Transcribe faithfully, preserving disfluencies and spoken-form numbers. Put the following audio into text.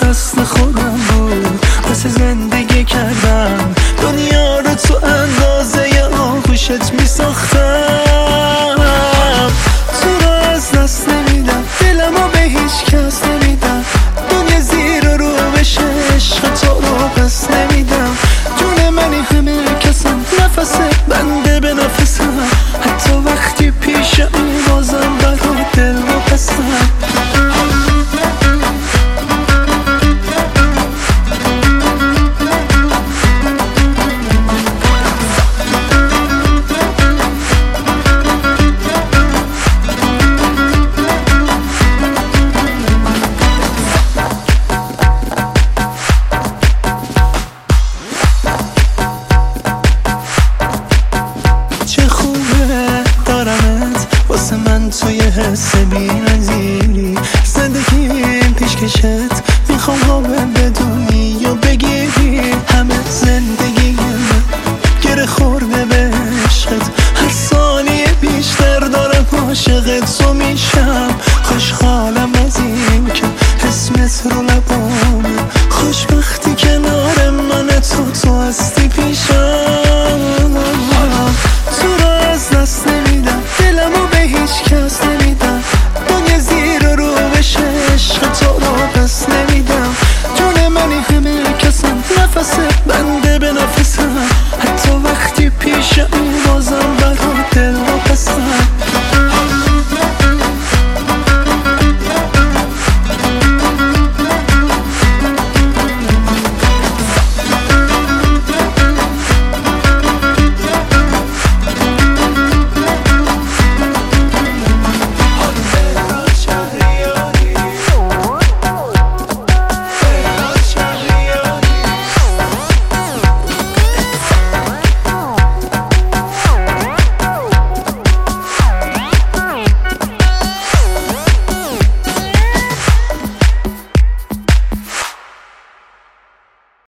دست خودم بود، واسه زندگی کردم دنیا رو تو اندازه ی آغوشت می ساختم. تو رو از دست نمیدم، دلمو به هیچ کس نمیدم، دنیا زیر و رو بشه عشق تو رو پس نمیدم. جون منی همه کسم، نفس بنده به نفسم، حتی وقتی پیشمی بازم برا دل و پسم. واسه من توی حس بی‌نظیری، زندگیم پیشکشت، میخوام قابل بدونی و بگیری. همه زندگی من گره خورده به عشقت،